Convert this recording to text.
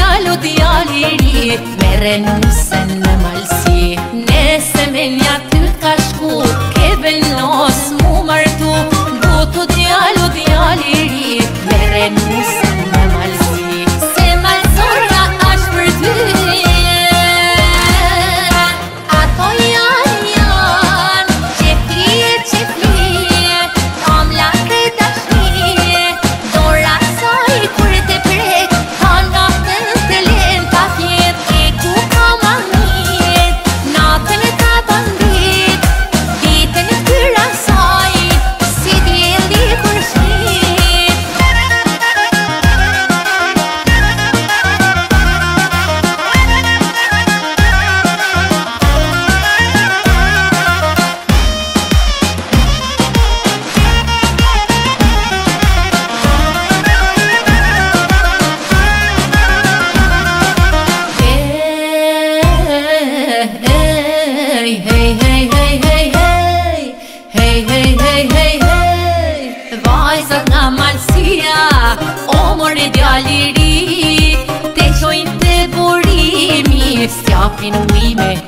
djalo djali ri merre nusën në malsi. Nese me nja ty t'ka shku, ke vendos mu martu. Butu djalo djali ri merre nusën në malsi. Se malsora ashtë për ty, ato janë qeflie, kam lakë dashnie. Dora saj kur te prek, ka natën të len pa fjet. E ku ka magnet, natën e ka bandit, ditën e tyra saj, si djeli kur shit. Vajzat nga malsia, o more djali ri, te qojnë të burimi, s'japin ujme